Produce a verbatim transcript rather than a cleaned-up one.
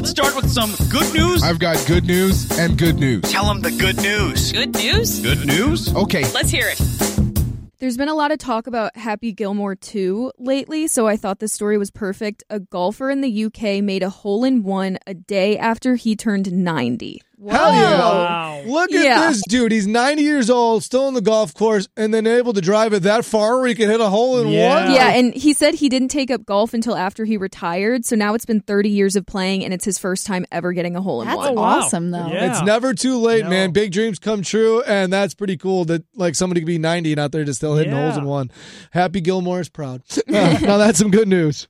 Let's start with some good news. I've got good news and good news. Tell them the good news. Good news? Good news? Okay. Let's hear it. There's been a lot of talk about Happy Gilmore two lately, so I thought this story was perfect. A golfer in the U K made a hole-in-one a day after he turned ninety. Hell yeah. Wow. Look at Yeah. this dude. He's ninety years old, still on the golf course, and then able to drive it that far where he can hit a hole in Yeah. one. Yeah, and he said he didn't take up golf until after he retired, so now it's been thirty years of playing, and it's his first time ever getting a That's hole-in-one. Oh, wow. awesome, though. Yeah. It's never too late, No. man. Big dreams come true, and that's pretty cool that like somebody could be ninety and out there just still hitting Yeah. holes in one. Happy Gilmore is proud. Uh, now that's some good news.